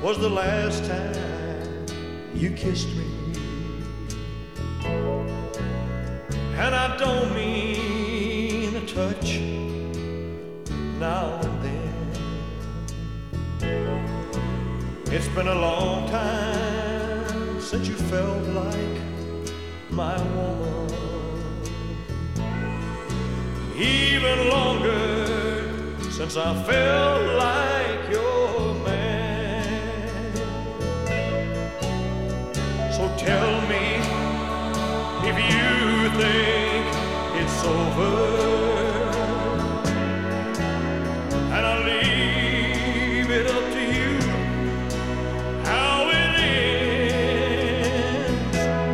was the last time you kissed me. And I don't mean a touch now and then. It's been a long time since you felt like my woman. Even longer since I felt like your man. So tell me if you think it's over.